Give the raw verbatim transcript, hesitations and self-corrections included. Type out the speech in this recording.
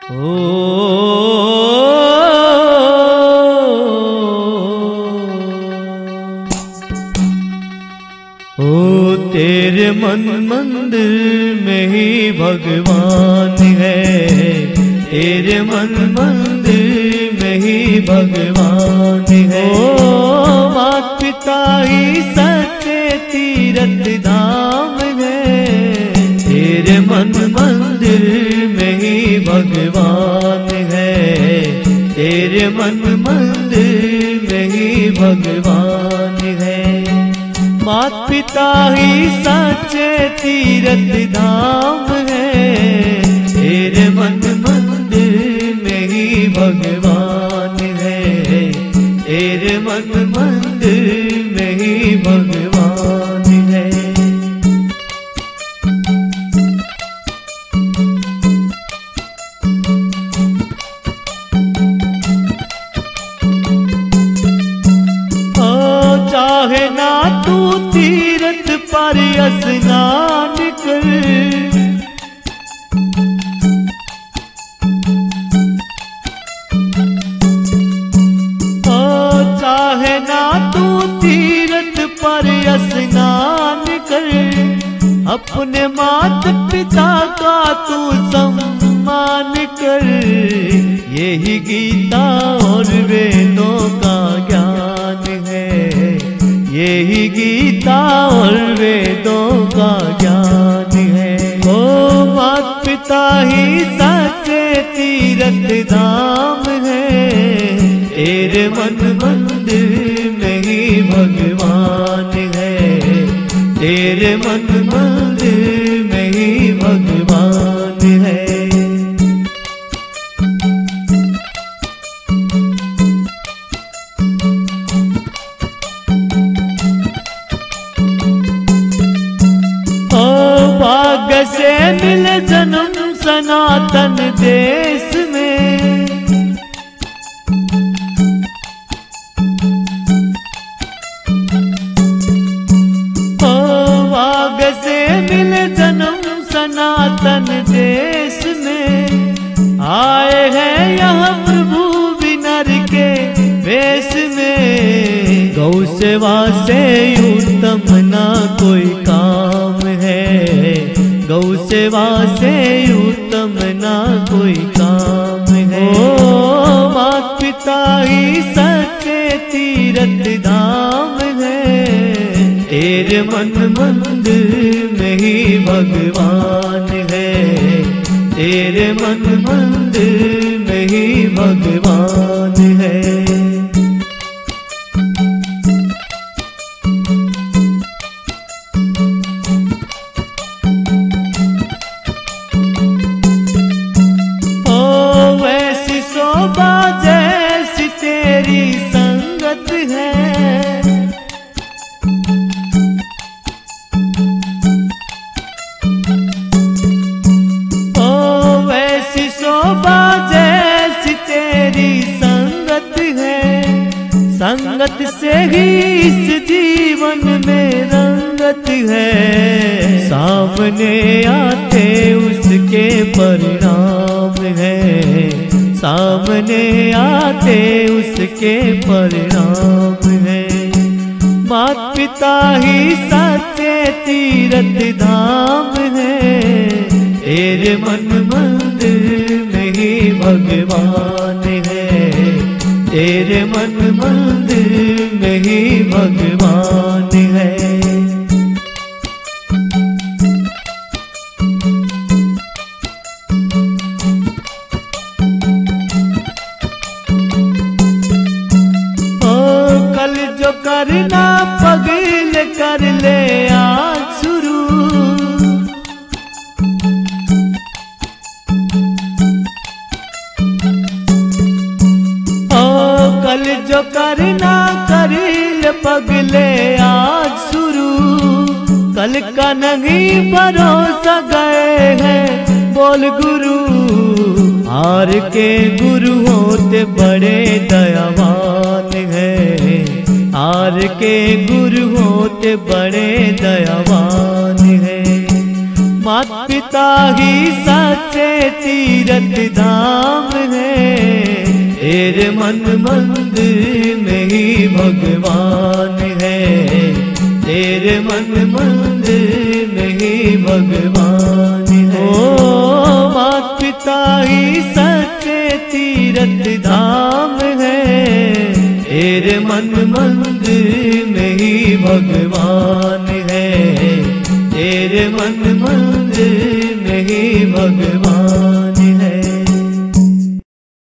ओ ओ तेरे मन मंदिर में ही भगवान है, तेरे मन मंदिर में ही भगवान है। ओ माता पिता ही सच्चे तीर्थ धाम है, तेरे मन मंदिर में ही भगवान है, तेरे मन मंदिर में ही भगवान है। माता पिता ही सच्चे तीर्थ धाम है, तेरे मन मंदिर में ही भगवान है, तेरे मन मंदिर में ही भगवान है। चाहे ना तू तीर्थ पर स्नान कर, ओ चाहे ना तू तीर्थ पर स्नान कर, अपने माता पिता का तू सम्मान कर। यही गीता और वेदों का ज्ञान है, यही गीता और वेदों का ज्ञान है। ओ माता पिता ही सच्चे तीर्थ धाम है, तेरे मन मंदिर में ही भगवान है, तेरे मन मंदिर में ही भगवान है। भाग्य से मिले जन्म सनातन देश में, ओ भाग्य से मिले जन्म सनातन देश में। आए हैं यहाँ प्रभु विनर के वेश में, गौ सेवा से उत्तम ना कोई काम है, गौ सेवा से उत्तम ना कोई काम है। ओ माता पिता ही सच्चे तीर्थ धाम है, तेरे मन मंदिर में ही भगवान है, तेरे मन मंदिर में ही भगवान है। जैसी तेरी संगत है, ओ वैसी शोभा जैसी तेरी संगत है। संगत से ही इस जीवन में रंगत है, सामने आते उसके परिणाम है, सामने आते उसके परिणाम है। माता पिता ही सच्चे तीर्थ धाम है, तेरे मन मंदिर में ही भगवान है, तेरे मन मंदिर में ही भगवान है। जो करना पगल कर ले आज शुरू, ओ कल जो करना कर ले पगले आज शुरू। कल का नहीं भरोसा गए हैं बोल गुरु, हार के गुरु होते बड़े दयावान है, हार के गुरु होते बड़े दयावान है। माता पिता ही सच्चे तीरथ धाम है, तेरे मन मंदिर में ही भगवान है, तेरे मन मंदिर में ही भगवान है। ओ मात पिता ही सच्चे तीरथ धाम है, तेरे मन मंदिर में ही भगवान है, तेरे मन मंदिर में ही भगवान।